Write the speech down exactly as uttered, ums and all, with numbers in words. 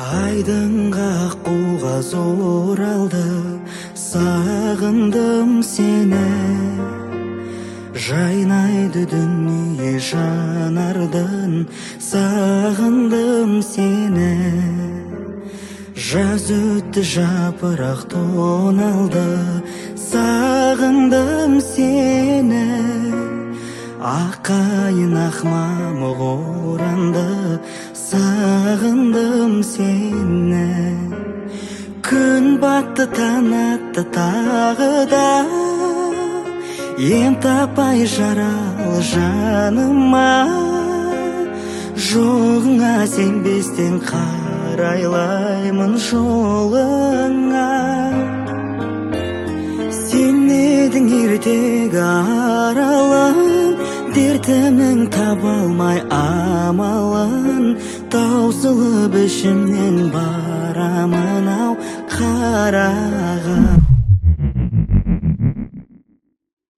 Айдынға қуға зор алды, сағындым сені. Жайнайды дүние жанардың, сағындым сені. Жаз өтті жапырақ тоналды, сағындым сені. Аққайын ақ мамық оранды, сағындым сені. Күн батты таң атты тағы да, ем таппай жарал жаныма. Жоғыңа сенбестен қарайлаймын жолыңа. Сен едің ертегі аралым, дертімнің таба алмай амалын. Таусылып ішімнен бар